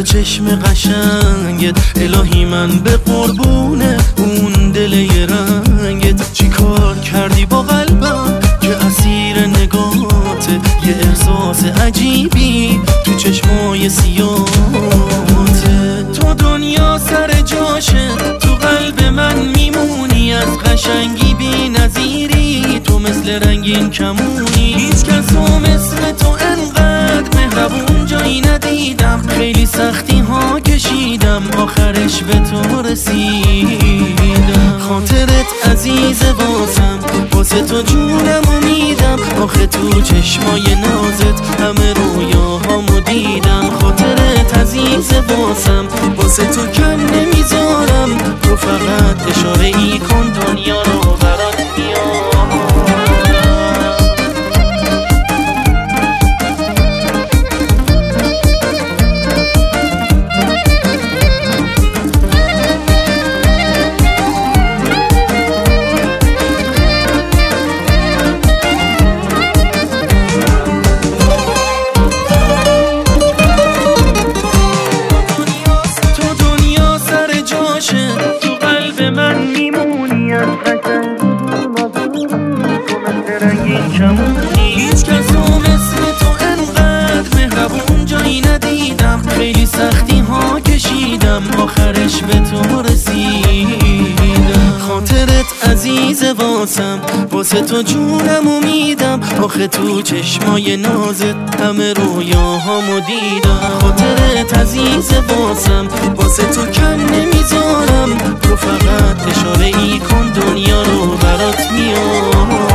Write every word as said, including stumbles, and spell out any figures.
چشم قشنگت، الهی من به قربونه اون دل رنگت. چی کار کردی با قلبم که اسیر نگاته، یه احساس عجیبی تو چشمای سیاته. تو دنیا سر جاشه، تو قلب من میمونی، از قشنگی بی نظیری، تو مثل رنگین کمونی. هیچ کسو مثل تو انقدر مهربون جایی ندیدم، خیلی سختی ها کشیدم آخرش به تو رسیدم. خاطرت عزیز واسم، واسه تو جونمو میدم، آخه تو چشمای نازت همه رویاهامو دیدم. خاطرت عزیز واسم، واسه تو کم نمیذارم، تو فقط اشاره ای کن دنیا رو برات میام. تو قلب من میمونی، از قشنگی تو مثل رنگین کمونی. هیچ کسو مثل تو انقدر مهربون جایی ندیدم، خیلی سختی ها کشیدم آخرش به تو رسیدم. خاطرت عزیز واسم، واسه تو جونمو میدم، آخه تو چشمای نازت همه رویاهامو دیدم. خاطرت عزیز واسم، واسه تو کم نمیذارم، تو فقط اشاره ای کن دنیا رو برات میام.